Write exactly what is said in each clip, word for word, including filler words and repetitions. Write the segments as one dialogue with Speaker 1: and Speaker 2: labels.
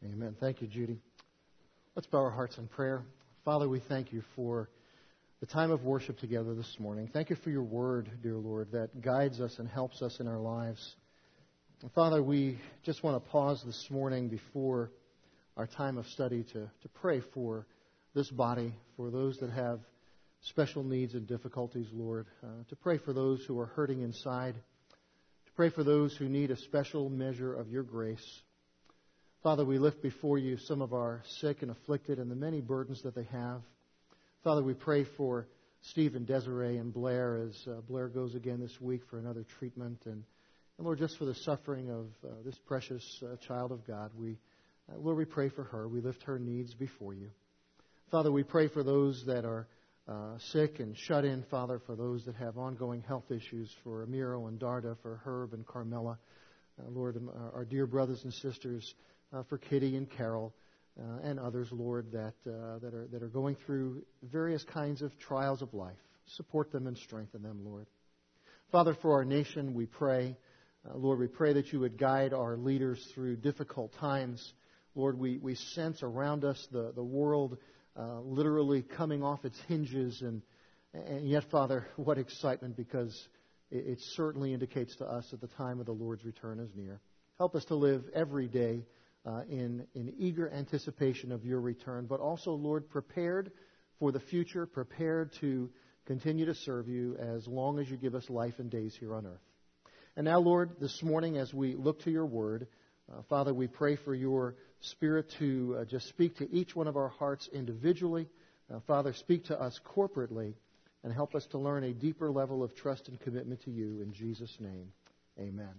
Speaker 1: Amen. Thank you, Judy. Let's bow our hearts in prayer. Father, we thank you for the time of worship together this morning. Thank you for your word, dear Lord, that guides us and helps us in our lives. And Father, we just want to pause this morning before our time of study to, to pray for this body, for those that have special needs and difficulties, Lord, uh, to pray for those who are hurting inside, to pray for those who need a special measure of your grace. Father, we lift before you some of our sick and afflicted and the many burdens that they have. Father, we pray for Steve and Desiree and Blair as uh, Blair goes again this week for another treatment. And, and Lord, just for the suffering of uh, this precious uh, child of God, we, uh, Lord, we pray for her. We lift her needs before you. Father, we pray for those that are uh, sick and shut in, Father, for those that have ongoing health issues, for Amiro and Darda, for Herb and Carmela. Uh, Lord, um, our, our dear brothers and sisters, Uh, for Kitty and Carol uh, and others, Lord, that uh, that are that are going through various kinds of trials of life. Support them and strengthen them, Lord. Father, for our nation, we pray. Uh, Lord, we pray that you would guide our leaders through difficult times. Lord, we, we sense around us the, the world uh, literally coming off its hinges. And, and yet, Father, what excitement, because it, it certainly indicates to us that the time of the Lord's return is near. Help us to live every day Uh, in, in eager anticipation of your return, but also, Lord, prepared for the future, prepared to continue to serve you as long as you give us life and days here on earth. And now, Lord, this morning as we look to your word, uh, Father, we pray for your Spirit to uh, just speak to each one of our hearts individually. Uh, Father, speak to us corporately and help us to learn a deeper level of trust and commitment to you. In Jesus' name, amen.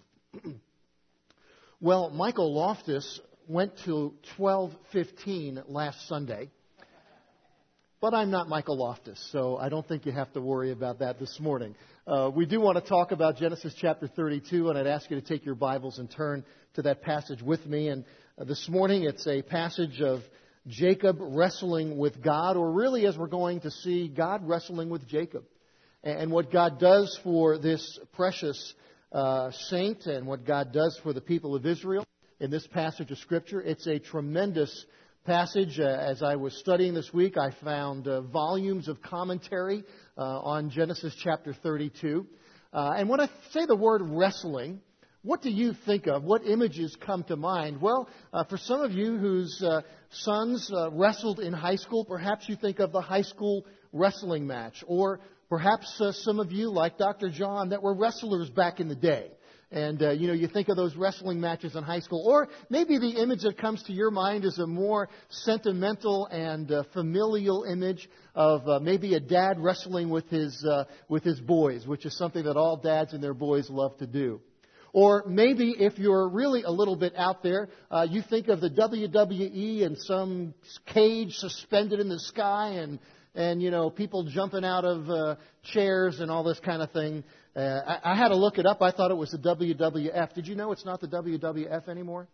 Speaker 1: Well, Michael Loftus went to twelve fifteen last Sunday, but I'm not Michael Loftus, so I don't think you have to worry about that this morning. Uh, we do want to talk about Genesis chapter thirty-two, and I'd ask you to take your Bibles and turn to that passage with me. And uh, this morning it's a passage of Jacob wrestling with God, or really, as we're going to see, God wrestling with Jacob. And, and what God does for this precious uh, saint, and what God does for the people of Israel in this passage of Scripture. It's a tremendous passage. Uh, as I was studying this week, I found uh, volumes of commentary uh, on Genesis chapter thirty-two. Uh, and when I say the word wrestling, what do you think of? What images come to mind? Well, uh, for some of you whose uh, sons uh, wrestled in high school, perhaps you think of the high school wrestling match. Or perhaps uh, some of you, like Doctor John, that were wrestlers back in the day. And, uh, you know, you think of those wrestling matches in high school. Or maybe the image that comes to your mind is a more sentimental and uh, familial image of uh, maybe a dad wrestling with his uh, with his boys, which is something that all dads and their boys love to do. Or maybe if you're really a little bit out there, uh, you think of the W W E and some cage suspended in the sky and, and you know, people jumping out of uh, chairs and all this kind of thing. Uh, I, I had to look it up. I thought it was the W W F. Did you know it's not the W W F anymore?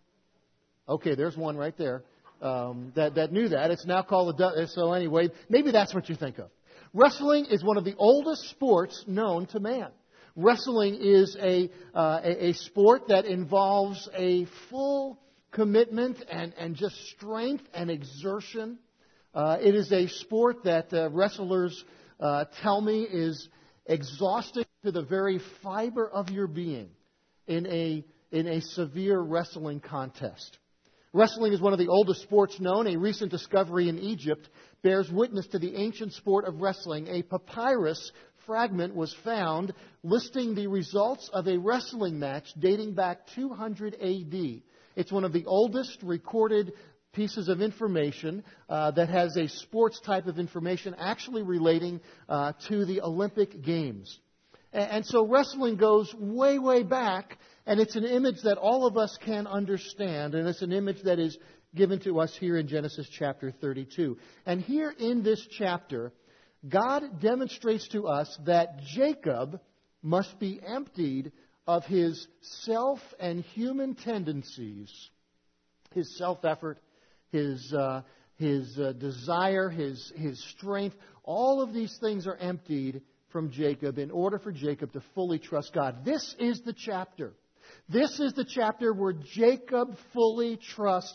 Speaker 1: Okay, there's one right there um, that, that knew that. It's now called the... So anyway, maybe that's what you think of. Wrestling is one of the oldest sports known to man. Wrestling is a, uh, a, a sport that involves a full commitment and, and just strength and exertion. Uh, it is a sport that uh, wrestlers uh, tell me is exhausting to the very fiber of your being in a in a severe wrestling contest. Wrestling is one of the oldest sports known. A recent discovery in Egypt bears witness to the ancient sport of wrestling. A papyrus fragment was found listing the results of a wrestling match dating back two hundred A D. It's one of the oldest recorded pieces of information uh, that has a sports type of information actually relating uh, to the Olympic Games. And, and so wrestling goes way, way back, and it's an image that all of us can understand, and it's an image that is given to us here in Genesis chapter thirty-two. And here in this chapter, God demonstrates to us that Jacob must be emptied of his self and human tendencies, his self-effort, his uh, his uh, desire, his his strength. All of these things are emptied from Jacob in order for Jacob to fully trust God. This is the chapter. This is the chapter where Jacob fully trusts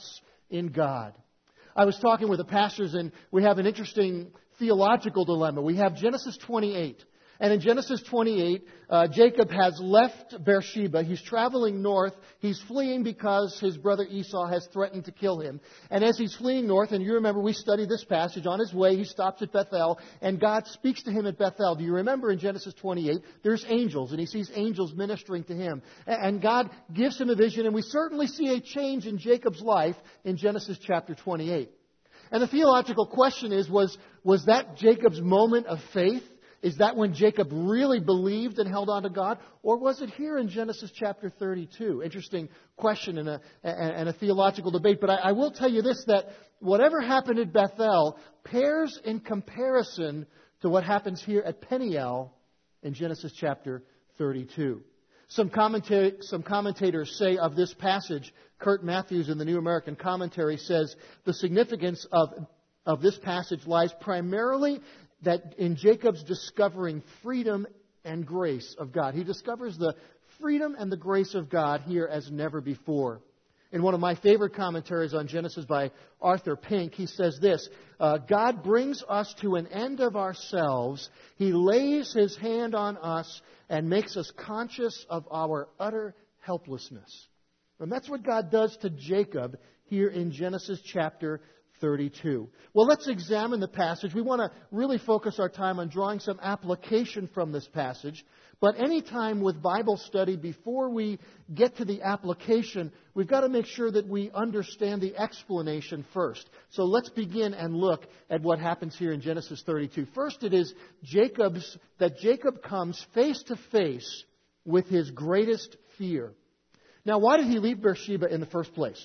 Speaker 1: in God. I was talking with the pastors, and we have an interesting theological dilemma. We have Genesis twenty-eight. And in Genesis twenty-eight, uh, Jacob has left Beersheba. He's traveling north. He's fleeing because his brother Esau has threatened to kill him. And as he's fleeing north, and you remember we studied this passage, on his way he stops at Bethel, and God speaks to him at Bethel. Do you remember in Genesis twenty-eight, there's angels, and he sees angels ministering to him. And God gives him a vision, and we certainly see a change in Jacob's life in Genesis chapter twenty-eight. And the theological question is, was, was that Jacob's moment of faith? Is that when Jacob really believed and held on to God? Or was it here in Genesis chapter thirty-two? Interesting question and a, and a theological debate. But I, I will tell you this, that whatever happened at Bethel pales in comparison to what happens here at Peniel in Genesis chapter thirty-two. Some, commenta- some commentators say of this passage, Kurt Matthews in the New American Commentary says, the significance of, of this passage lies primarily that in Jacob's discovering freedom and grace of God. He discovers the freedom and the grace of God here as never before. In one of my favorite commentaries on Genesis by Arthur Pink, he says this, uh, God brings us to an end of ourselves. He lays His hand on us and makes us conscious of our utter helplessness. And that's what God does to Jacob here in Genesis chapter thirty-two. Well, let's examine the passage. We want to really focus our time on drawing some application from this passage. But any time with Bible study, before we get to the application, we've got to make sure that we understand the explanation first. So let's begin and look at what happens here in Genesis thirty-two. First, it is Jacob's, that Jacob comes face to face with his greatest fear. Now, why did he leave Beersheba in the first place?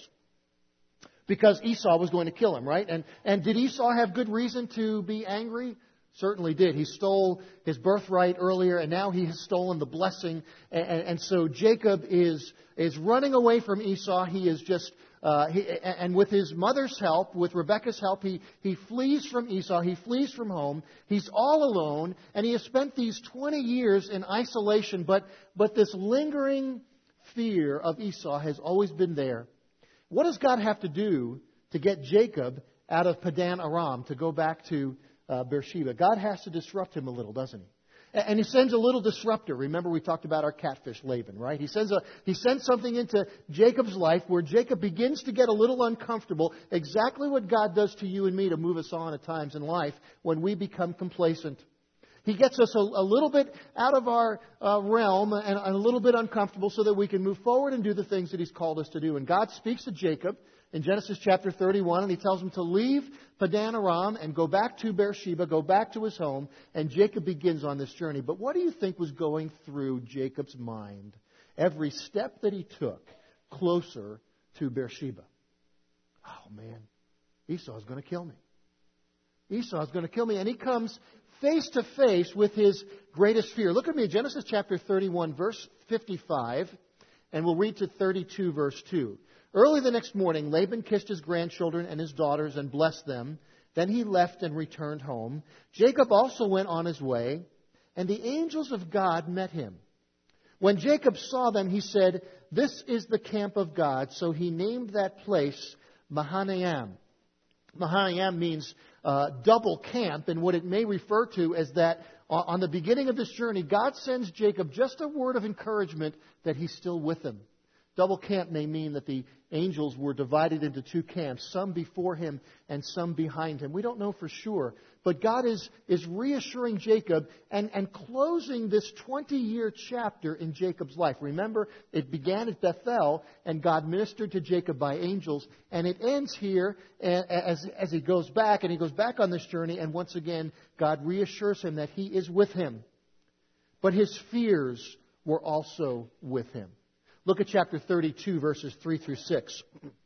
Speaker 1: Because Esau was going to kill him, right? And and did Esau have good reason to be angry? Certainly did. He stole his birthright earlier, and now he has stolen the blessing. And, and so Jacob is is running away from Esau. He is just, uh, he, and with his mother's help, with Rebekah's help, he, he flees from Esau. He flees from home. He's all alone, and he has spent these twenty years in isolation. But but this lingering fear of Esau has always been there. What does God have to do to get Jacob out of Padan Aram to go back to uh, Beersheba? God has to disrupt him a little, doesn't he? And he sends a little disruptor. Remember we talked about our catfish, Laban, right? He sends a he sends something into Jacob's life where Jacob begins to get a little uncomfortable. Exactly what God does to you and me to move us on at times in life when we become complacent. He gets us a, a little bit out of our uh, realm and a little bit uncomfortable so that we can move forward and do the things that He's called us to do. And God speaks to Jacob in Genesis chapter thirty-one, and He tells him to leave Padan Aram and go back to Beersheba, go back to his home, and Jacob begins on this journey. But what do you think was going through Jacob's mind every step that he took closer to Beersheba? Oh, man, Esau's going to kill me. Esau's going to kill me. And he comes face to face with his greatest fear. Look at me, Genesis chapter thirty-one, verse fifty-five, and we'll read to thirty-two, verse two. Early the next morning, Laban kissed his grandchildren and his daughters and blessed them. Then he left and returned home. Jacob also went on his way, and the angels of God met him. When Jacob saw them, he said, "This is the camp of God." So he named that place Mahanaim. Mahanaim means uh, double camp, and what it may refer to is that on the beginning of this journey, God sends Jacob just a word of encouragement that He's still with him. Double camp may mean that the angels were divided into two camps, some before him and some behind him. We don't know for sure. But God is, is reassuring Jacob and, and closing this twenty-year chapter in Jacob's life. Remember, it began at Bethel, and God ministered to Jacob by angels. And it ends here as, as he goes back, and he goes back on this journey, and once again, God reassures him that He is with him. But his fears were also with him. Look at chapter thirty-two, verses three through six.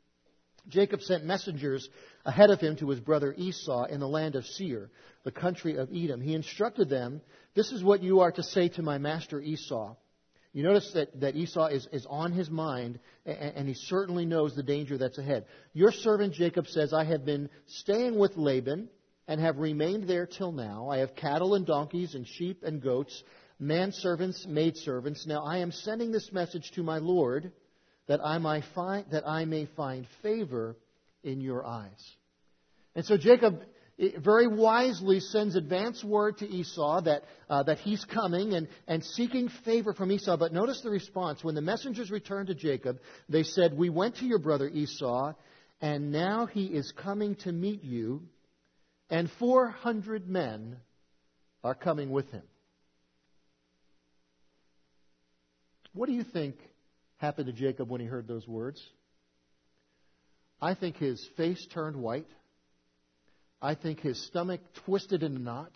Speaker 1: Jacob sent messengers ahead of him to his brother Esau in the land of Seir, the country of Edom. He instructed them, "This is what you are to say to my master Esau." You notice that, that Esau is, is on his mind, and, and he certainly knows the danger that's ahead. "Your servant Jacob says, I have been staying with Laban and have remained there till now. I have cattle and donkeys and sheep and goats, manservants, maidservants. Now I am sending this message to my Lord, that I may find that I may find favor in your eyes. And so Jacob very wisely sends advance word to Esau that uh, that he's coming and, and seeking favor from Esau. But notice the response. When the messengers returned to Jacob, they said, "We went to your brother Esau, and now he is coming to meet you, and four hundred men are coming with him." What do you think happened to Jacob when he heard those words? I think his face turned white. I think his stomach twisted in a knot.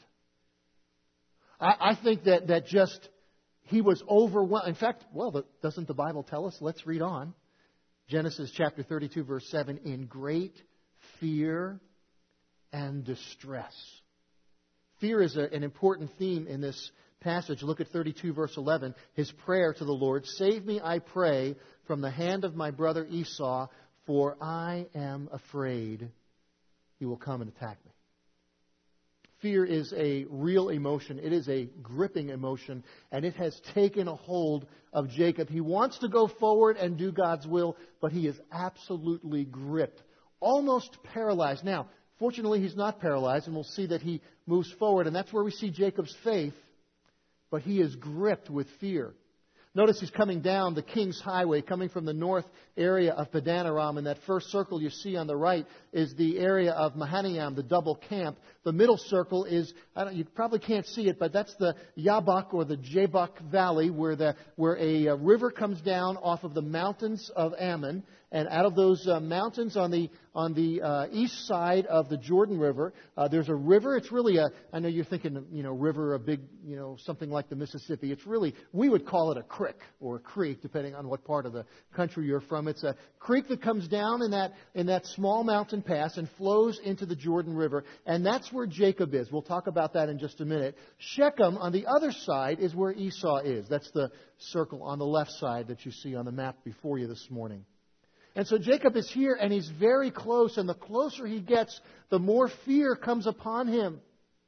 Speaker 1: I, I think that, that just he was overwhelmed. In fact, well, the, doesn't the Bible tell us? Let's read on. Genesis chapter thirty-two, verse seven, in great fear and distress. Fear is a, an important theme in this passage. Look at thirty-two, verse eleven. His prayer to the Lord, "Save me, I pray, from the hand of my brother Esau, for I am afraid he will come and attack me." Fear is a real emotion. It is a gripping emotion, and it has taken a hold of Jacob. He wants to go forward and do God's will, but he is absolutely gripped, almost paralyzed. Now, fortunately, he's not paralyzed, and we'll see that he moves forward, and that's where we see Jacob's faith, but he is gripped with fear. Notice he's coming down the King's Highway, coming from the north area of Padan Aram. And that first circle you see on the right is the area of Mahanaim, the double camp. The middle circle is, I don't, you probably can't see it, but that's the Yabok or the Jabbok Valley, where the where a, a river comes down off of the mountains of Ammon. And out of those uh, mountains on the on the uh, east side of the Jordan River, uh, there's a river. It's really a, I know you're thinking, you know, river, a big, you know, something like the Mississippi. It's really, we would call it a creek or a creek, depending on what part of the country you're from. It's a creek that comes down in that in that small mountain pass and flows into the Jordan River. And that's where Jacob is. We'll talk about that in just a minute. Shechem, on the other side, is where Esau is. That's the circle on the left side that you see on the map before you this morning. And so Jacob is here, and he's very close, and the closer he gets, the more fear comes upon him.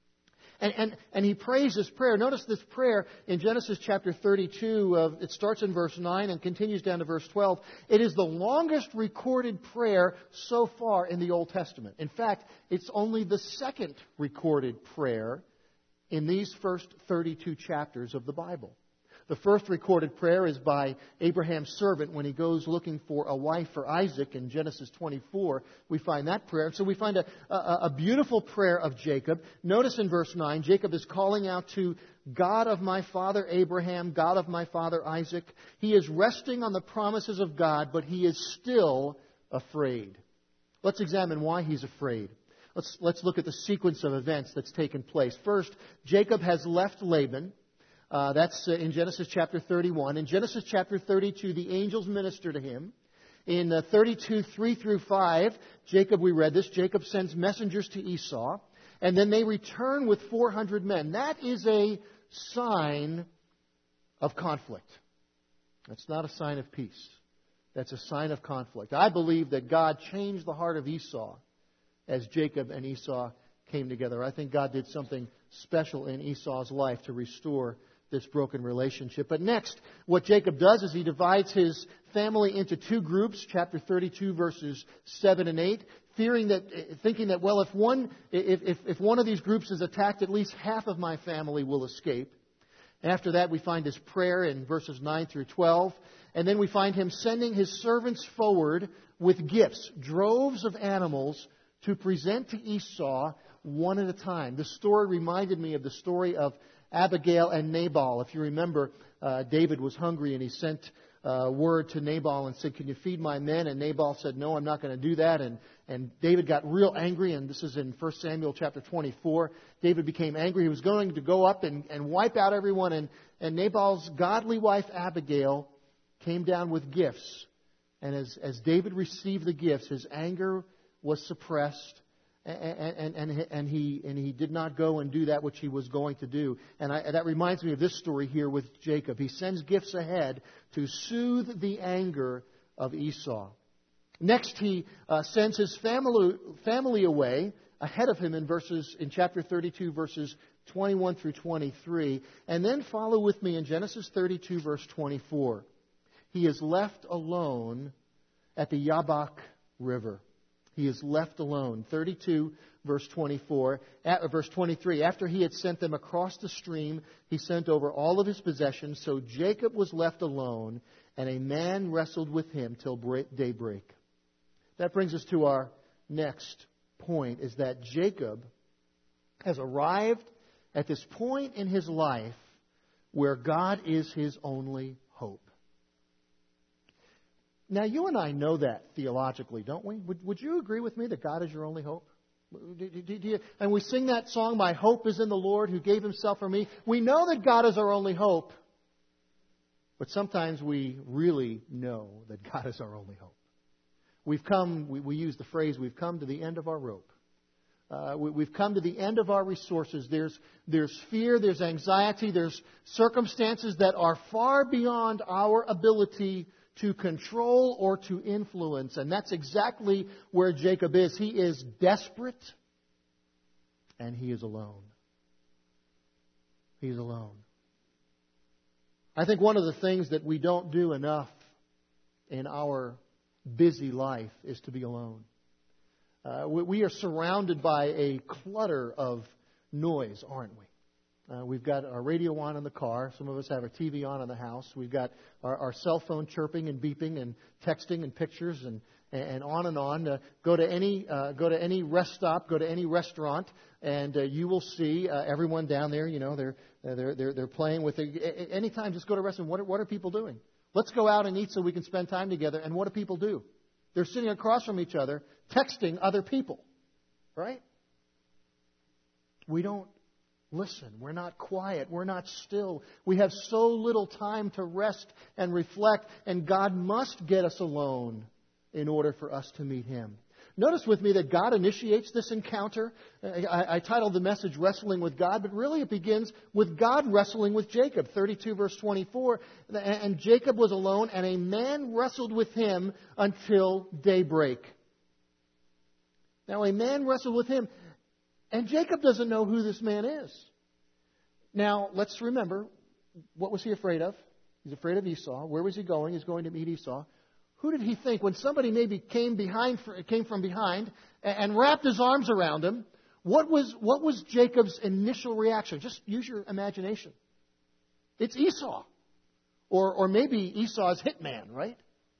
Speaker 1: And, and, and he prays this prayer. Notice this prayer in Genesis chapter thirty-two. Uh, it starts in verse nine and continues down to verse twelve. It is the longest recorded prayer so far in the Old Testament. In fact, it's only the second recorded prayer in these first thirty-two chapters of the Bible. The first recorded prayer is by Abraham's servant when he goes looking for a wife for Isaac in Genesis twenty-four. We find that prayer. So we find a, a, a beautiful prayer of Jacob. Notice in verse nine, Jacob is calling out to God of my father Abraham, God of my father Isaac. He is resting on the promises of God, but he is still afraid. Let's examine why he's afraid. Let's, let's look at the sequence of events that's taken place. First, Jacob has left Laban. Uh, that's uh, in Genesis chapter thirty-one. In Genesis chapter thirty-two, the angels minister to him. In uh, thirty-two, three through five, Jacob, we read this, Jacob sends messengers to Esau, and then they return with four hundred men. That is a sign of conflict. That's not a sign of peace. That's a sign of conflict. I believe that God changed the heart of Esau as Jacob and Esau came together. I think God did something special in Esau's life to restore this broken relationship. But next, what Jacob does is he divides his family into two groups, chapter thirty-two, verses seven and eight, fearing that, thinking that, well, if one, if, if, if one of these groups is attacked, at least half of my family will escape. After that, we find his prayer in verses nine through twelve. And then we find him sending his servants forward with gifts, droves of animals, to present to Esau one at a time. The story reminded me of the story of Abigail and Nabal. If you remember, uh, David was hungry and he sent uh, word to Nabal and said, "Can you feed my men?" And Nabal said, "No, I'm not going to do that." And, and David got real angry, and this is in First Samuel chapter twenty-four. David became angry. He was going to go up and, and wipe out everyone. And, and Nabal's godly wife Abigail came down with gifts. And as, as David received the gifts, his anger was suppressed. And, and, and, and, he, and he did not go and do that which he was going to do. And I, that reminds me of this story here with Jacob. He sends gifts ahead to soothe the anger of Esau. Next, he uh, sends his family, family away ahead of him in verses in chapter thirty-two, verses twenty-one through twenty-three. And then follow with me in Genesis thirty-two, verse twenty-four. He is left alone at the Yabok River. He is left alone. thirty-two, verse twenty-four, uh, verse twenty-three. After he had sent them across the stream, he sent over all of his possessions. So Jacob was left alone, and a man wrestled with him till daybreak. That brings us to our next point, is that Jacob has arrived at this point in his life where God is his only hope. Now, you and I know that theologically, don't we? Would, would you agree with me that God is your only hope? Do, do, do you, and we sing that song, "My hope is in the Lord who gave himself for me." We know that God is our only hope. But sometimes we really know that God is our only hope. We've come, we, we use the phrase, we've come to the end of our rope. Uh, we, we've come to the end of our resources. There's, there's fear, there's anxiety, there's circumstances that are far beyond our ability to control or to influence. And that's exactly where Jacob is. He is desperate and he is alone. He's alone. I think one of the things that we don't do enough in our busy life is to be alone. Uh, we, we are surrounded by a clutter of noise, aren't we? Uh, we've got our radio on in the car. Some of us have our T V on in the house. We've got our, our cell phone chirping and beeping and texting and pictures and, and on and on. Uh, go to any uh, go to any rest stop, go to any restaurant, and uh, you will see uh, everyone down there. You know, they're they're they're, they're playing with it. Anytime, just go to a restaurant. What are, what are people doing? Let's go out and eat so we can spend time together. And what do people do? They're sitting across from each other, texting other people, right? We don't listen. We're not quiet. We're not still. We have so little time to rest and reflect, and God must get us alone in order for us to meet Him. Notice with me that God initiates this encounter. I, I titled the message "Wrestling with God," but really it begins with God wrestling with Jacob. thirty-two, verse twenty-four. And Jacob was alone, and a man wrestled with him until daybreak. Now, a man wrestled with him, and Jacob doesn't know who this man is. Now, let's remember, what was he afraid of? He's afraid of Esau. Where was he going? He's going to meet Esau. Who did he think, when somebody maybe came behind, came from behind and wrapped his arms around him, what was, what was Jacob's initial reaction? Just use your imagination. It's Esau. Or, or maybe Esau's hitman, right?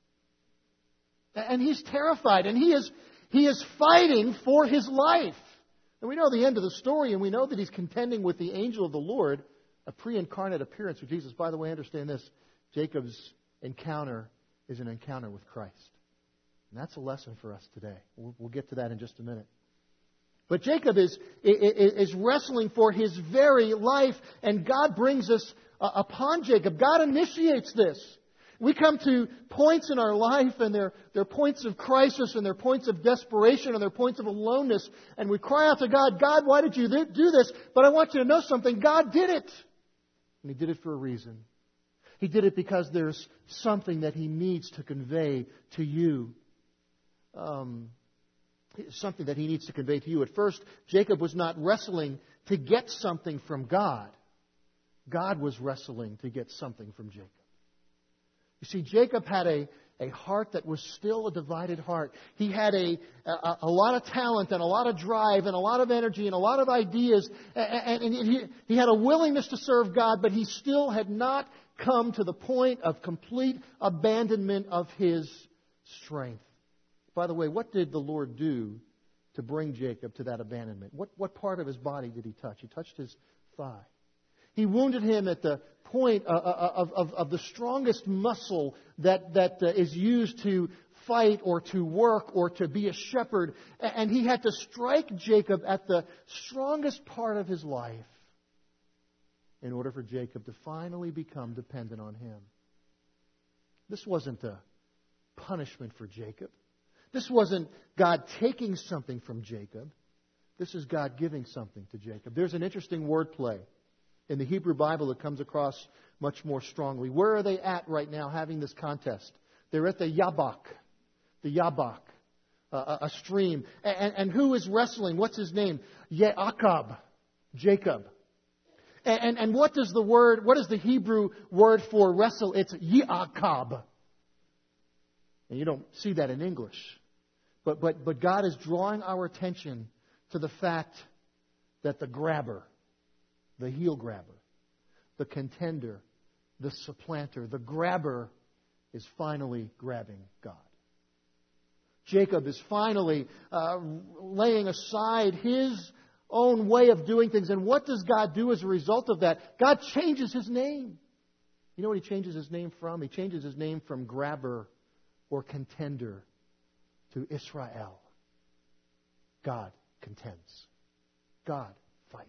Speaker 1: And he's terrified, and he is, he is fighting for his life. And we know the end of the story, and we know that he's contending with the angel of the Lord, a pre-incarnate appearance with Jesus. By the way, understand this, Jacob's encounter is an encounter with Christ. And that's a lesson for us today. We'll, we'll get to that in just a minute. But Jacob is, is, is wrestling for his very life, and God brings us uh, upon Jacob. God initiates this. We come to points in our life, and they're, they're points of crisis, and they're points of desperation, and they're points of aloneness, and we cry out to God, "God, why did you do this?" But I want you to know something. God did it. And He did it for a reason. He did it because there's something that He needs to convey to you. Um, something that He needs to convey to you. At first, Jacob was not wrestling to get something from God. God was wrestling to get something from Jacob. You see, Jacob had a, a heart that was still a divided heart. He had a, a, a lot of talent and a lot of drive and a lot of energy and a lot of ideas. And, and he, he had a willingness to serve God, but he still had not come to the point of complete abandonment of his strength. By the way, what did the Lord do to bring Jacob to that abandonment? What, what part of his body did He touch? He touched his thigh. He wounded him at the point of, of, of the strongest muscle that, that uh, is used to fight or to work or to be a shepherd. And he had to strike Jacob at the strongest part of his life in order for Jacob to finally become dependent on him. This wasn't a punishment for Jacob. This wasn't God taking something from Jacob. This is God giving something to Jacob. There's an interesting wordplay in the Hebrew Bible that comes across much more strongly. Where are they at right now having this contest? They're at the Yabak. The Yabak, uh, a stream. And, and who is wrestling? What's his name? Yaakov, Jacob. And, and, and what does the word, what is the Hebrew word for wrestle? It's Yaakov. And you don't see that in English. But, but, but God is drawing our attention to the fact that the grabber, the heel grabber, the contender, the supplanter, the grabber is finally grabbing God. Jacob is finally uh, laying aside his own way of doing things. And what does God do as a result of that? God changes His name. You know what He changes His name from? He changes His name from grabber or contender to Israel. God contends. God fights.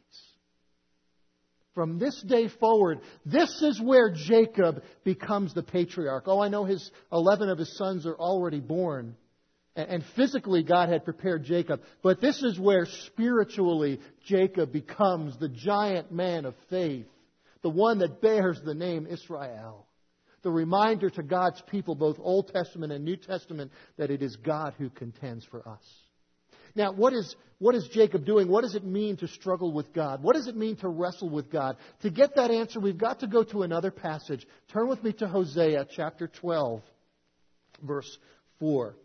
Speaker 1: From this day forward, this is where Jacob becomes the patriarch. Oh, I know his eleven of his sons are already born. And physically, God had prepared Jacob. But this is where spiritually Jacob becomes the giant man of faith. The one that bears the name Israel. The reminder to God's people, both Old Testament and New Testament, that it is God who contends for us. Now, what is, what is Jacob doing? What does it mean to struggle with God? What does it mean to wrestle with God? To get that answer, we've got to go to another passage. Turn with me to Hosea chapter twelve, verse four.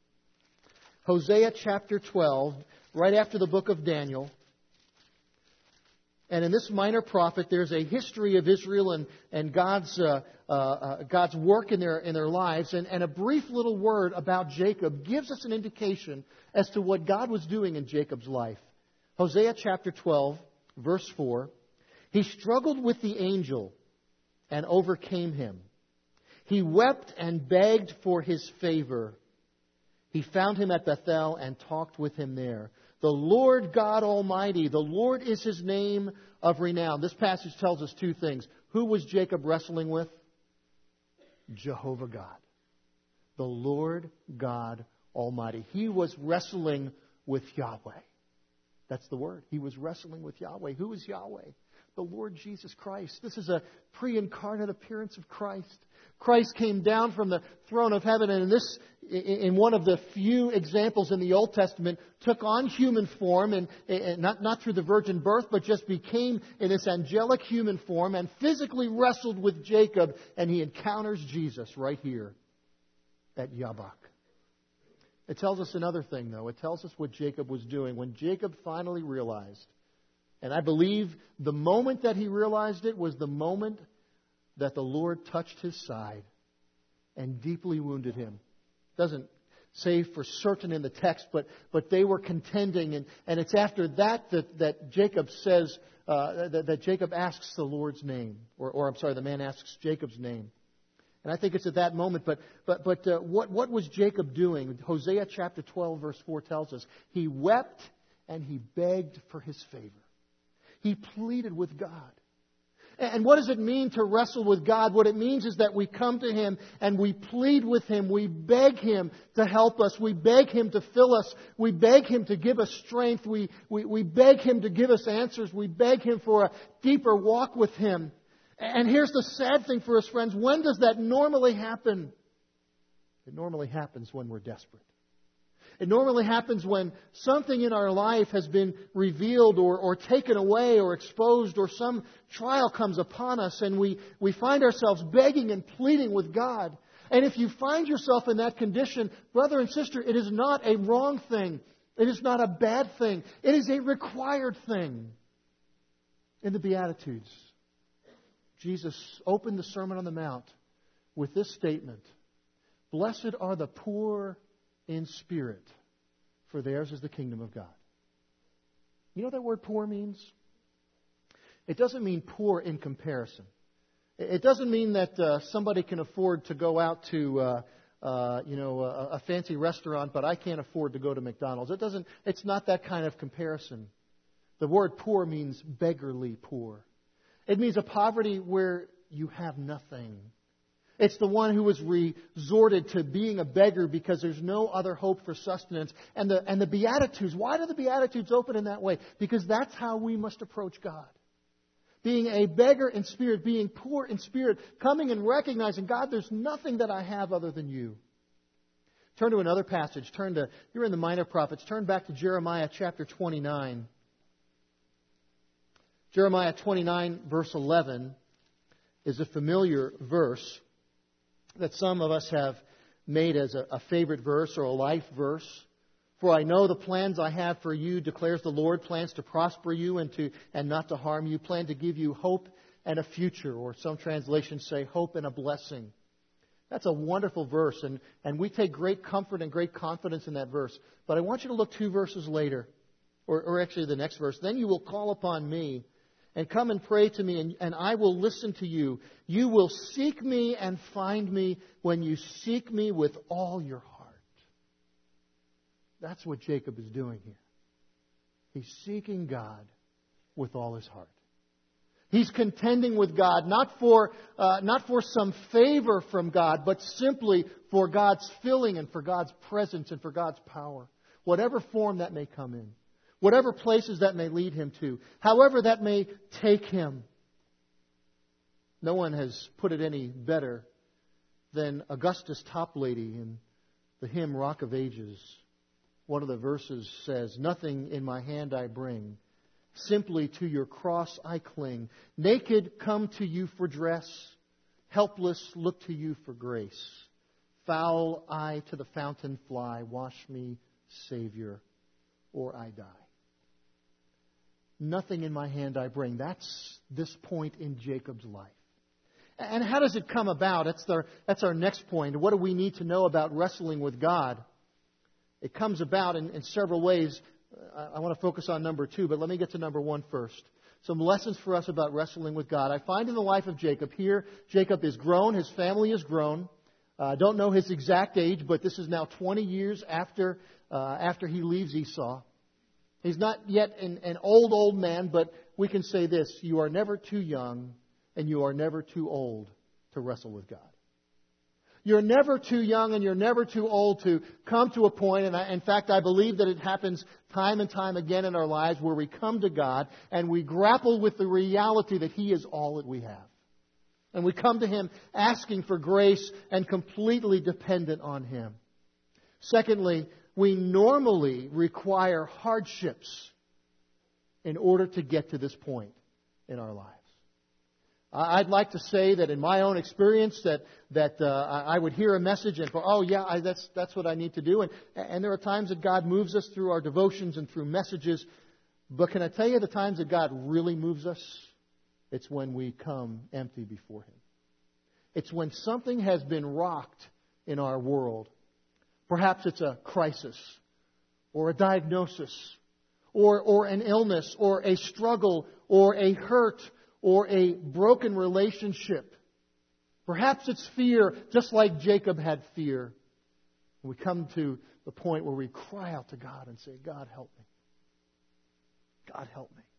Speaker 1: Hosea chapter twelve, right after the book of Daniel. And in this minor prophet, there's a history of Israel and, and God's, uh, uh, uh, God's work in their, in their lives. And, and a brief little word about Jacob gives us an indication as to what God was doing in Jacob's life. Hosea chapter twelve, verse four. He struggled with the angel and overcame him. He wept and begged for his favor. He found him at Bethel and talked with him there. The Lord God Almighty, the Lord is His name of renown. This passage tells us two things. Who was Jacob wrestling with? Jehovah God. The Lord God Almighty. He was wrestling with Yahweh. That's the word. He was wrestling with Yahweh. Who is Yahweh? The Lord Jesus Christ. This is a pre-incarnate appearance of Christ. Christ came down from the throne of heaven, and in this, in one of the few examples in the Old Testament, took on human form, and, and not, not through the virgin birth, but just became in this angelic human form, and physically wrestled with Jacob, and he encounters Jesus right here at Jabbok. It tells us another thing, though. It tells us what Jacob was doing. When Jacob finally realized, and I believe the moment that he realized it was the moment that the Lord touched his side and deeply wounded him. Doesn't say for certain in the text, but, but they were contending. And, and it's after that that, that Jacob says, uh, that, that Jacob asks the Lord's name. Or, or I'm sorry, the man asks Jacob's name. And I think it's at that moment. But, but, but uh, what, what was Jacob doing? Hosea chapter twelve, verse four tells us, he wept and he begged for his favor. He pleaded with God. And what does it mean to wrestle with God? What it means is that we come to Him and we plead with Him. We beg Him to help us. We beg Him to fill us. We beg Him to give us strength. We, we, we beg Him to give us answers. We beg Him for a deeper walk with Him. And here's the sad thing for us, friends. When does that normally happen? It normally happens when we're desperate. It normally happens when something in our life has been revealed or, or taken away or exposed, or some trial comes upon us and we, we find ourselves begging and pleading with God. And if you find yourself in that condition, brother and sister, it is not a wrong thing. It is not a bad thing. It is a required thing. In the Beatitudes, Jesus opened the Sermon on the Mount with this statement: "Blessed are the poor in spirit, for theirs is the kingdom of God." You know what that word poor means? It doesn't mean poor in comparison. It doesn't mean that uh, somebody can afford to go out to uh, uh, you know a, a fancy restaurant, but I can't afford to go to McDonald's. It doesn't. It's not that kind of comparison. The word poor means beggarly poor. It means a poverty where you have nothing. It's the one who was resorted to being a beggar because there's no other hope for sustenance. And the, and the Beatitudes, why do the Beatitudes open in that way? Because that's how we must approach God. Being a beggar in spirit, being poor in spirit, coming and recognizing, God, there's nothing that I have other than You. Turn to another passage. Turn to, you're in the Minor Prophets. Turn back to Jeremiah chapter twenty-nine. Jeremiah twenty-nine, verse eleven, is a familiar verse that some of us have made as a, a favorite verse or a life verse. For I know the plans I have for you, declares the Lord, plans to prosper you and to and not to harm you, plan to give you hope and a future, or some translations say hope and a blessing. That's a wonderful verse, and, and we take great comfort and great confidence in that verse. But I want you to look two verses later, or, or actually the next verse. Then you will call upon me and come and pray to me, and, and I will listen to you. You will seek me and find me when you seek me with all your heart. That's what Jacob is doing here. He's seeking God with all his heart. He's contending with God, not for uh, not for some favor from God, but simply for God's filling and for God's presence and for God's power. Whatever form that may come in. Whatever places that may lead him to. However that may take him. No one has put it any better than Augustus Toplady in the hymn Rock of Ages. One of the verses says, "Nothing in my hand I bring. Simply to your cross I cling. Naked come to you for dress. Helpless look to you for grace. Foul I to the fountain fly. Wash me, Savior, or I die." Nothing in my hand I bring. That's this point in Jacob's life. And how does it come about? That's our, that's our next point. What do we need to know about wrestling with God? It comes about in, in several ways. I want to focus on number two, but let me get to number one first. Some lessons for us about wrestling with God. I find in the life of Jacob here, Jacob is grown, his family is grown. I uh, don't know his exact age, but this is now twenty years after uh, after he leaves Esau. He's not yet an, an old, old man, but we can say this: you are never too young and you are never too old to wrestle with God. You're never too young and you're never too old to come to a point, and I, in fact, I believe that it happens time and time again in our lives where we come to God and we grapple with the reality that He is all that we have. And we come to Him asking for grace and completely dependent on Him. Secondly, we normally require hardships in order to get to this point in our lives. I'd like to say that in my own experience that that uh, I would hear a message and go, oh yeah, I, that's that's what I need to do. And and there are times that God moves us through our devotions and through messages. But can I tell you the times that God really moves us? It's when we come empty before Him. It's when something has been rocked in our world. Perhaps it's a crisis or a diagnosis or or an illness or a struggle or a hurt or a broken relationship. Perhaps it's fear, just like Jacob had fear. We come to the point where we cry out to God and say, God, help me. God, help me.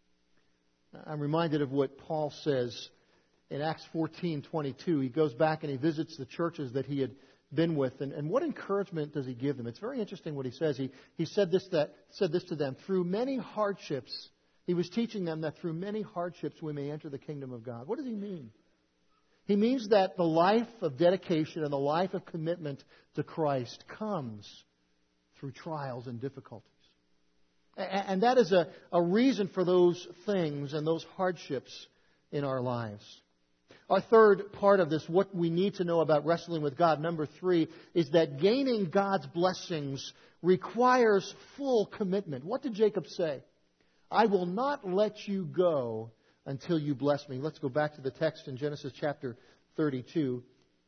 Speaker 1: I'm reminded of what Paul says in Acts fourteen twenty-two. He goes back and he visits the churches that he had been with. And, and what encouragement does he give them? It's very interesting what he says. He, he said this that said this to them. Through many hardships, he was teaching them that through many hardships we may enter the kingdom of God. What does he mean? He means that the life of dedication and the life of commitment to Christ comes through trials and difficulties. And that is a, a reason for those things and those hardships in our lives. Our third part of this, what we need to know about wrestling with God, number three, is that gaining God's blessings requires full commitment. What did Jacob say? I will not let you go until you bless me. Let's go back to the text in Genesis chapter thirty-two.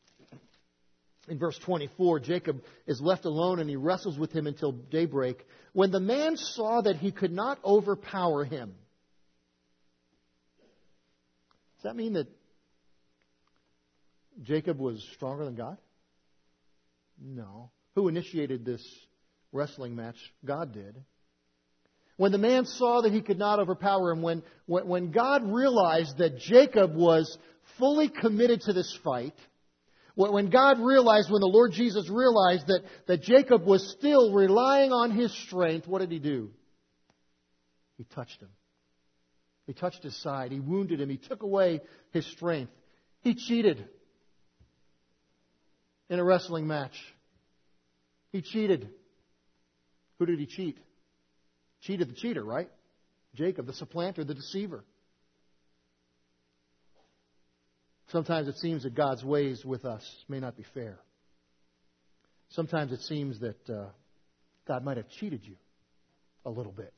Speaker 1: In verse twenty-four, Jacob is left alone and he wrestles with him until daybreak. When the man saw that he could not overpower him. Does that mean that Jacob was stronger than God? No. Who initiated this wrestling match? God did. When the man saw that he could not overpower him, when, when, when God realized that Jacob was fully committed to this fight, when God realized, when the Lord Jesus realized that, that Jacob was still relying on his strength, what did he do? He touched him. He touched his side. He wounded him. He took away his strength. He cheated in a wrestling match. He cheated. Who did he cheat? Cheated the cheater, right? Jacob, the supplanter, the deceiver. Sometimes it seems that God's ways with us may not be fair. Sometimes it seems that uh, God might have cheated you a little bit.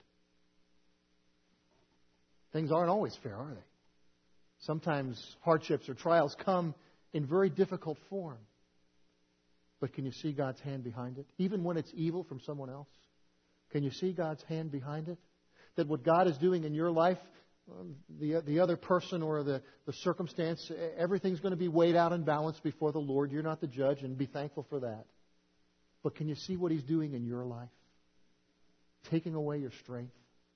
Speaker 1: Things aren't always fair, are they? Sometimes hardships or trials come in very difficult form. But can you see God's hand behind it? Even when it's evil from someone else? Can you see God's hand behind it? That what God is doing in your life, um, the the other person or the, the circumstance, everything's going to be weighed out and balanced before the Lord. You're not the judge, and be thankful for that. But can you see what He's doing in your life? Taking away your strength.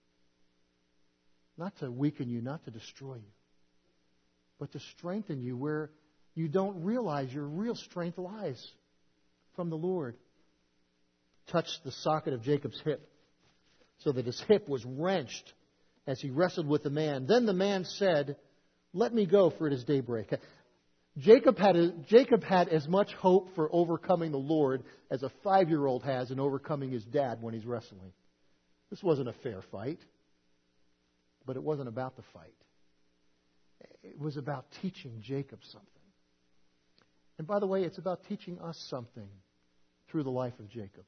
Speaker 1: Not to weaken you, not to destroy you, but to strengthen you where you don't realize your real strength lies from the Lord. Touched the socket of Jacob's hip so that his hip was wrenched as he wrestled with the man. Then the man said, "Let me go, for it is daybreak." Jacob had, a, Jacob had as much hope for overcoming the Lord as a five-year-old has in overcoming his dad when he's wrestling. This wasn't a fair fight, but it wasn't about the fight. It was about teaching Jacob something. And by the way, it's about teaching us something through the life of Jacob.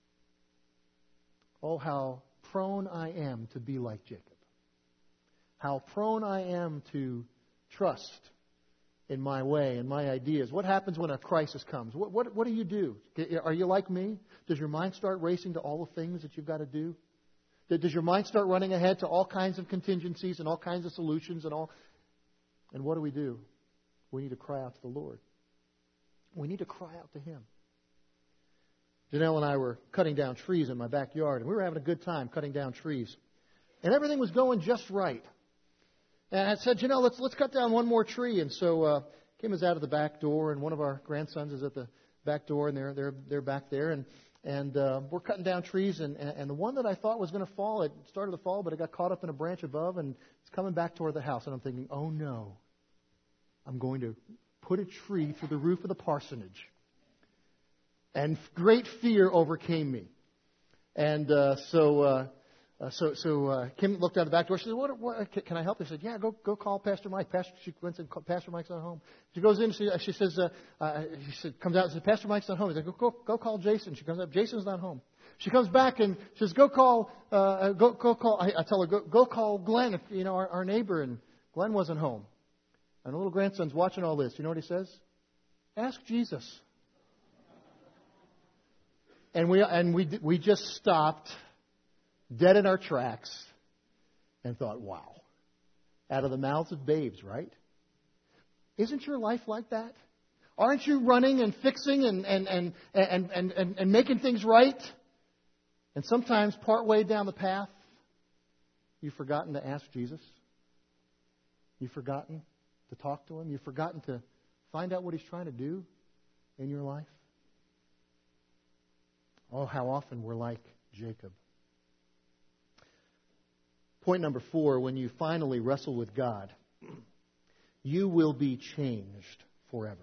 Speaker 1: Oh, how prone I am to be like Jacob. How prone I am to trust in my way and my ideas. What happens when a crisis comes? What, what, what do you do? Are you like me? Does your mind start racing to all the things that you've got to do? Does your mind start running ahead to all kinds of contingencies and all kinds of solutions and all? And what do we do? We need to cry out to the Lord. We need to cry out to Him. Janelle and I were cutting down trees in my backyard, and we were having a good time cutting down trees. And everything was going just right. And I said, Janelle, let's let's cut down one more tree. And so uh, Kim is out of the back door, and one of our grandsons is at the back door, and they're they're they're back there, and and uh, we're cutting down trees. And, and the one that I thought was going to fall, it started to fall, but it got caught up in a branch above, and it's coming back toward the house. And I'm thinking, oh no, I'm going to put a tree through the roof of the parsonage. And great fear overcame me. And uh, so. Uh, Uh, so, so uh, Kim looked out the back door. She said, "What? what can I help?" I said, "Yeah, go, go call Pastor Mike." Pastor, she went and called, Pastor Mike's not home. She goes in. She, she says, uh, uh, "She said, comes out and says, Pastor Mike's not home." He said, "Go, go, go call Jason." She comes up. Jason's not home. She comes back and she says, "Go call, uh, go, go call." I, I tell her, "Go, go call Glenn, if, you know, our, our neighbor." And Glenn wasn't home. And the little grandson's watching all this. You know what he says? "Ask Jesus." And we and we we just stopped dead in our tracks and thought, wow, out of the mouths of babes, right? Isn't your life like that? Aren't you running and fixing and, and, and, and, and, and, and making things right? And sometimes partway down the path, you've forgotten to ask Jesus. You've forgotten to talk to Him. You've forgotten to find out what He's trying to do in your life. Oh, how often we're like Jacob. Point number four, when you finally wrestle with God, you will be changed forever.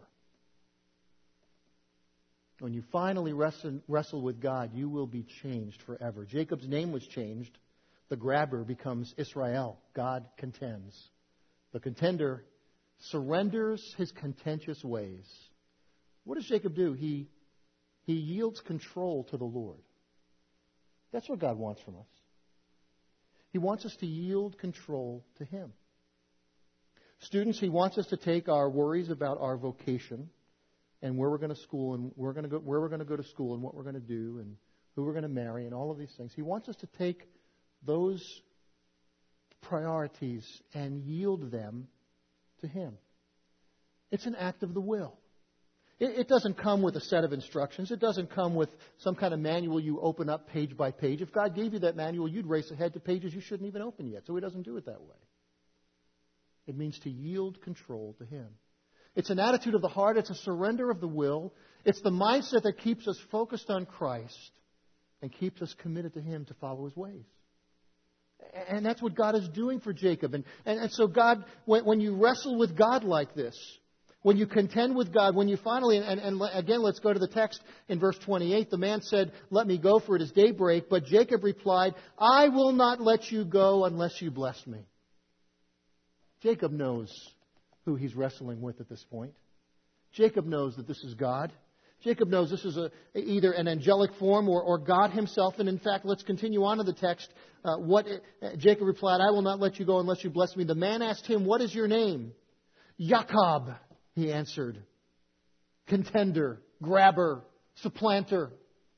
Speaker 1: When you finally wrestle, wrestle with God, you will be changed forever. Jacob's name was changed. The grabber becomes Israel. God contends. The contender surrenders his contentious ways. What does Jacob do? He, he yields control to the Lord. That's what God wants from us. He wants us to yield control to Him. Students, He wants us to take our worries about our vocation and where we're going to school and we're going to go, where we're going to go to school and what we're going to do and who we're going to marry and all of these things. He wants us to take those priorities and yield them to Him. It's an act of the will. It doesn't come with a set of instructions. It doesn't come with some kind of manual you open up page by page. If God gave you that manual, you'd race ahead to pages you shouldn't even open yet. So He doesn't do it that way. It means to yield control to Him. It's an attitude of the heart. It's a surrender of the will. It's the mindset that keeps us focused on Christ and keeps us committed to Him to follow His ways. And that's what God is doing for Jacob. And, and, and so God, when, when you wrestle with God like this, when you contend with God, when you finally, and, and again, let's go to the text in verse twenty-eight. The man said, "Let me go, for it is daybreak." But Jacob replied, "I will not let you go unless you bless me." Jacob knows who he's wrestling with at this point. Jacob knows that this is God. Jacob knows this is a, either an angelic form or, or God himself. And in fact, let's continue on in the text. Uh, what uh, Jacob replied, I will not let you go unless you bless me. The man asked him, what is your name? Jacob, he answered. Contender, grabber, supplanter.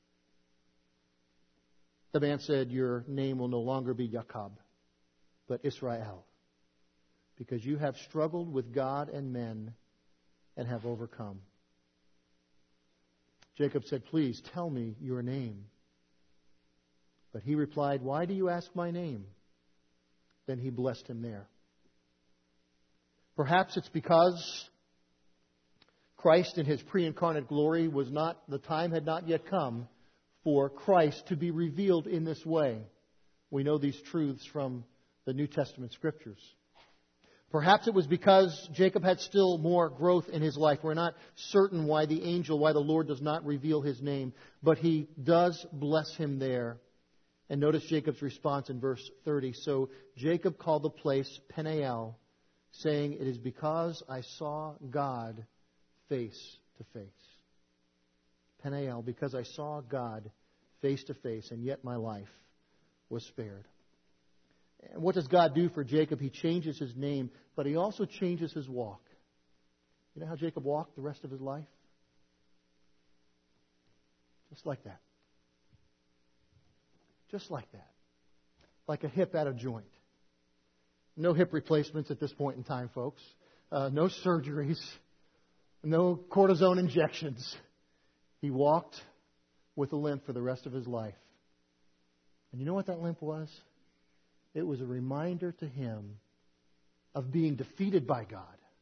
Speaker 1: The man said, your name will no longer be Jacob, but Israel, because you have struggled with God and men and have overcome. Jacob said, please tell me your name. But he replied, why do you ask my name? Then he blessed him there. Perhaps it's because Christ in his pre-incarnate glory was not, the time had not yet come for Christ to be revealed in this way. We know these truths from the New Testament Scriptures. Perhaps it was because Jacob had still more growth in his life. We're not certain why the angel, why the Lord does not reveal his name, but he does bless him there. And notice Jacob's response in verse thirty. So Jacob called the place Peniel, saying, it is because I saw God face to face. Peniel, because I saw God face to face, and yet my life was spared. And what does God do for Jacob? He changes his name, but he also changes his walk. You know how Jacob walked the rest of his life? Just like that. Just like that. Like a hip out of joint. No hip replacements at this point in time, folks. Uh, no surgeries. No cortisone injections. He walked with a limp for the rest of his life. And you know what that limp was? It was a reminder to him of being defeated by God,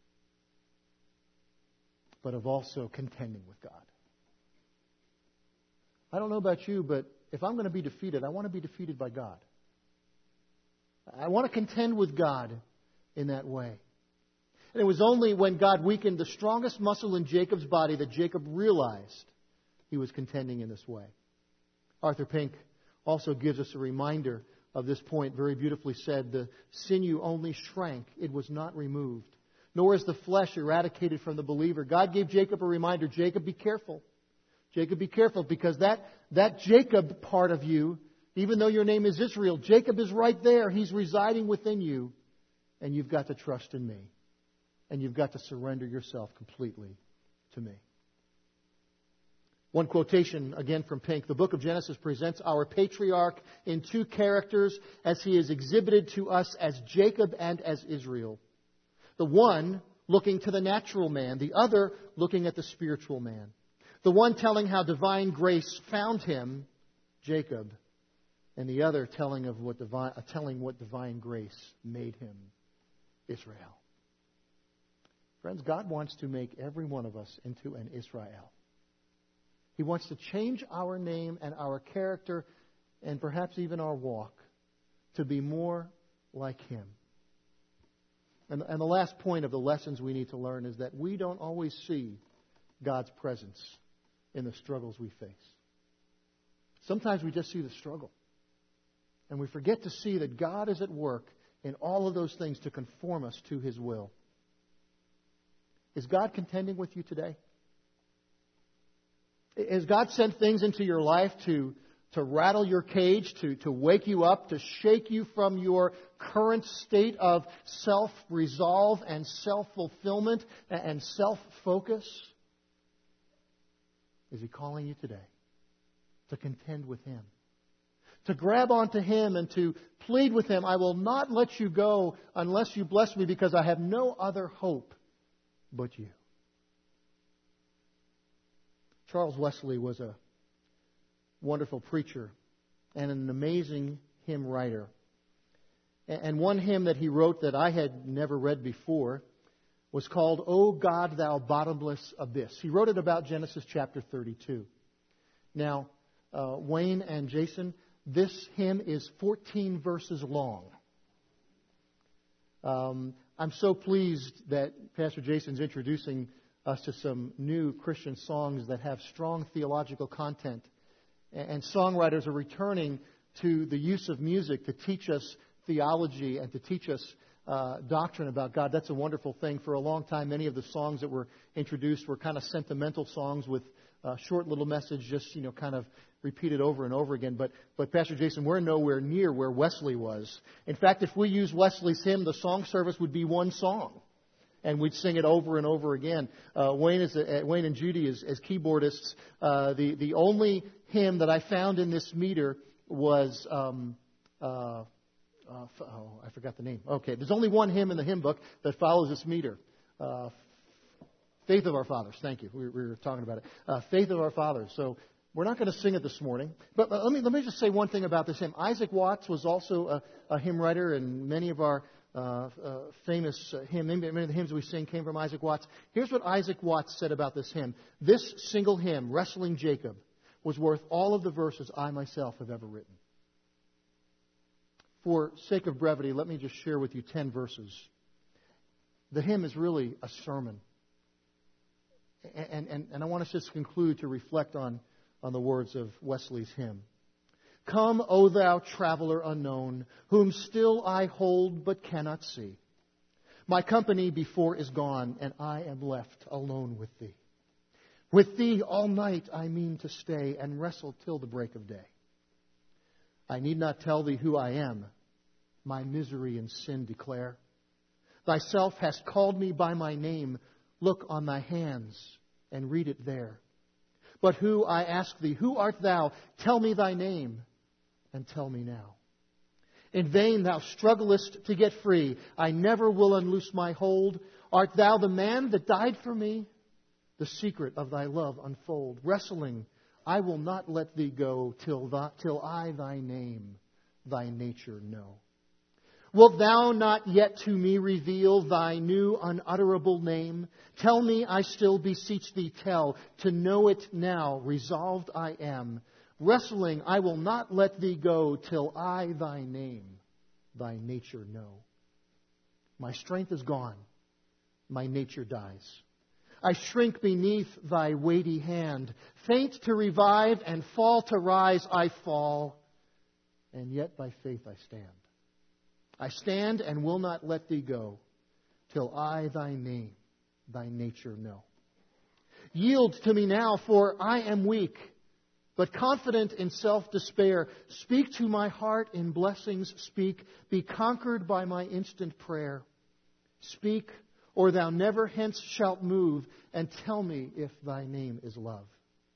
Speaker 1: but of also contending with God. I don't know about you, but if I'm going to be defeated, I want to be defeated by God. I want to contend with God in that way. And it was only when God weakened the strongest muscle in Jacob's body that Jacob realized he was contending in this way. Arthur Pink also gives us a reminder of this point, very beautifully said, the sinew only shrank, it was not removed. Nor is the flesh eradicated from the believer. God gave Jacob a reminder, Jacob, be careful. Jacob, be careful, because that, that Jacob part of you, even though your name is Israel, Jacob is right there. He's residing within you. And you've got to trust in me. And you've got to surrender yourself completely to me. One quotation, again from Pink. The book of Genesis presents our patriarch in two characters as he is exhibited to us as Jacob and as Israel. The one looking to the natural man, the other looking at the spiritual man. The one telling how divine grace found him, Jacob, and the other telling of what divine, uh, telling what divine grace made him, Israel. Friends, God wants to make every one of us into an Israel. He wants to change our name and our character and perhaps even our walk to be more like Him. And, and the last point of the lessons we need to learn is that we don't always see God's presence in the struggles we face. Sometimes we just see the struggle. And we forget to see that God is at work in all of those things to conform us to His will. Is God contending with you today? Has God sent things into your life to, to rattle your cage, to, to wake you up, to shake you from your current state of self-resolve and self-fulfillment and self-focus? Is He calling you today to contend with Him? To grab onto Him and to plead with Him, I will not let you go unless you bless me, because I have no other hope but you. Charles Wesley was a wonderful preacher and an amazing hymn writer. And one hymn that he wrote that I had never read before was called, O God, Thou Bottomless Abyss. He wrote it about Genesis chapter thirty-two. Now, uh, Wayne and Jason, this hymn is fourteen verses long. Um, I'm so pleased that Pastor Jason's introducing us to some new Christian songs that have strong theological content. And songwriters are returning to the use of music to teach us theology and to teach us uh, doctrine about God. That's a wonderful thing. For a long time, many of the songs that were introduced were kind of sentimental songs with uh, short little message, just, you know, kind of repeated over and over again. But, but Pastor Jason, we're nowhere near where Wesley was. In fact, if we use Wesley's hymn, the song service would be one song. And we'd sing it over and over again. Uh, Wayne, is a, Wayne and Judy, as, as keyboardists, uh, the, the only hymn that I found in this meter was... Um, uh, Uh, oh, I forgot the name. Okay, there's only one hymn in the hymn book that follows this meter. Uh, Faith of Our Fathers. Thank you. We, we were talking about it. Uh, Faith of Our Fathers. So we're not going to sing it this morning. But, but let me let me just say one thing about this hymn. Isaac Watts was also a, a hymn writer, and many of our uh, uh, famous uh, hymn, many of the hymns we sing came from Isaac Watts. Here's what Isaac Watts said about this hymn. This single hymn, Wrestling Jacob, was worth all of the verses I myself have ever written. For sake of brevity, let me just share with you ten verses. The hymn is really a sermon. And, and, and I want us just to conclude to reflect on, on the words of Wesley's hymn. Come, O thou traveler unknown, whom still I hold but cannot see. My company before is gone, and I am left alone with thee. With thee all night I mean to stay, and wrestle till the break of day. I need not tell thee who I am, my misery and sin declare. Thyself hast called me by my name, look on thy hands and read it there. But who, I ask thee, who art thou? Tell me thy name, and tell me now. In vain thou strugglest to get free, I never will unloose my hold. Art thou the man that died for me? The secret of thy love unfold. Wrestling, I will not let thee go till, th- till I thy name, thy nature know. Wilt thou not yet to me reveal thy new unutterable name? Tell me, I still beseech thee, tell, to know it now, resolved I am. Wrestling, I will not let thee go till I thy name, thy nature know. My strength is gone, my nature dies. I shrink beneath thy weighty hand. Faint to revive and fall to rise, I fall. And yet by faith I stand. I stand and will not let thee go till I thy name, thy nature know. Yield to me now, for I am weak, but confident in self-despair. Speak to my heart in blessings, speak. Be conquered by my instant prayer. Speak, or thou never hence shalt move, and tell me if thy name is love.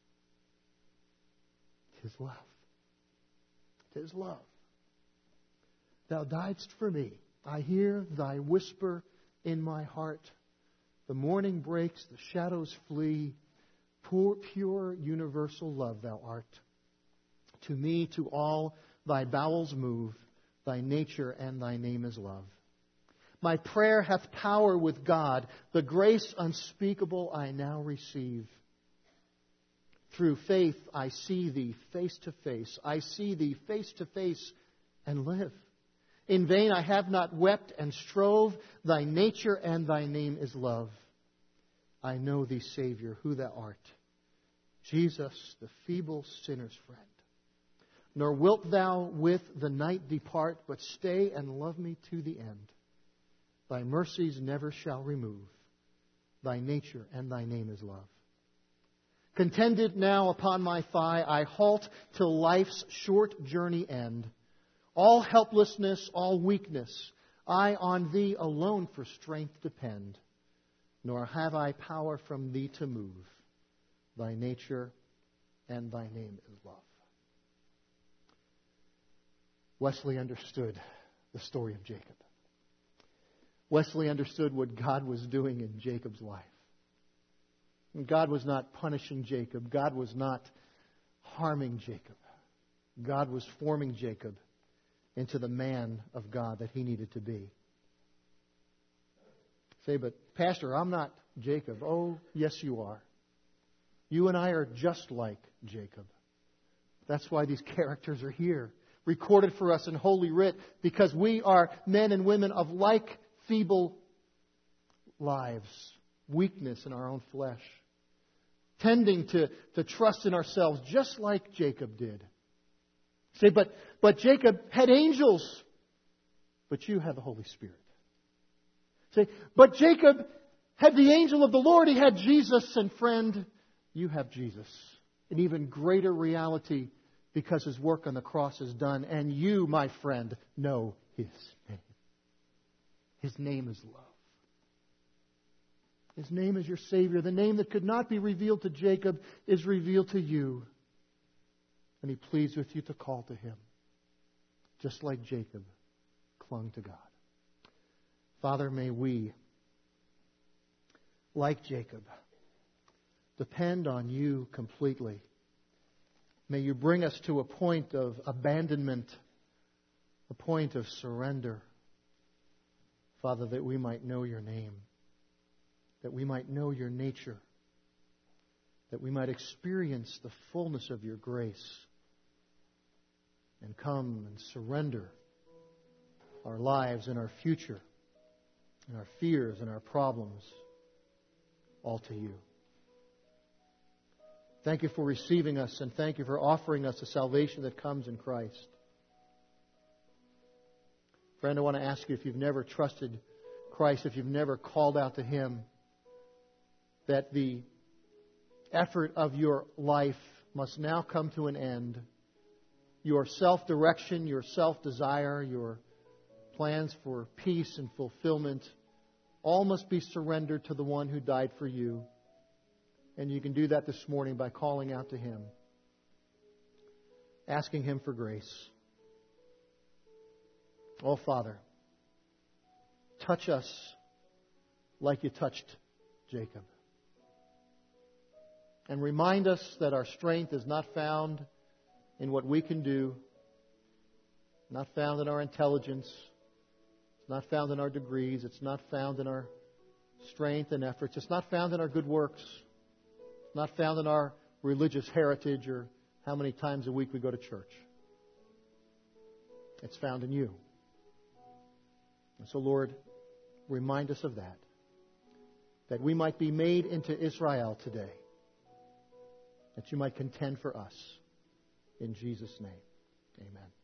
Speaker 1: 'Tis love. 'Tis love. Thou diedst for me. I hear thy whisper in my heart. The morning breaks, the shadows flee. Pure, pure, universal love thou art. To me, to all, thy bowels move. Thy nature and thy name is love. My prayer hath power with God. The grace unspeakable I now receive. Through faith I see thee face to face. I see thee face to face and live. In vain I have not wept and strove. Thy nature and thy name is love. I know thee, Savior, who thou art. Jesus, the feeble sinner's friend. Nor wilt thou with the night depart, but stay and love me to the end. Thy mercies never shall remove. Thy nature and thy name is love. Contended now upon my thigh, I halt till life's short journey end. All helplessness, all weakness, I on thee alone for strength depend. Nor have I power from thee to move. Thy nature and thy name is love. Wesley understood the story of Jacob. Wesley understood what God was doing in Jacob's life. God was not punishing Jacob. God was not harming Jacob. God was forming Jacob into the man of God that he needed to be. Say, but Pastor, I'm not Jacob. Oh, yes, you are. You and I are just like Jacob. That's why these characters are here, recorded for us in Holy Writ, because we are men and women of like feeble lives, weakness in our own flesh, tending to, to trust in ourselves just like Jacob did. Say, but, but Jacob had angels, but you have the Holy Spirit. Say, but Jacob had the angel of the Lord. He had Jesus, and friend, you have Jesus, an even greater reality because His work on the cross is done, and you, my friend, know His name. His name is love. His name is your Savior. The name that could not be revealed to Jacob is revealed to you. And He pleads with you to call to Him, just like Jacob clung to God. Father, may we, like Jacob, depend on you completely. May you bring us to a point of abandonment, a point of surrender, Father, that we might know your name, that we might know your nature, that we might experience the fullness of your grace and come and surrender our lives and our future and our fears and our problems all to you. Thank you for receiving us, and thank you for offering us the salvation that comes in Christ. Friend, I want to ask you, if you've never trusted Christ, if you've never called out to Him, that the effort of your life must now come to an end. Your self-direction, your self-desire, your plans for peace and fulfillment, all must be surrendered to the one who died for you. And you can do that this morning by calling out to Him, asking Him for grace. Oh, Father, touch us like you touched Jacob. And remind us that our strength is not found in what we can do, not found in our intelligence, it's not found in our degrees, it's not found in our strength and efforts, it's not found in our good works, it's not found in our religious heritage or how many times a week we go to church. It's found in you. And so, Lord, remind us of that, that we might be made into Israel today, that you might contend for us. In Jesus' name, amen.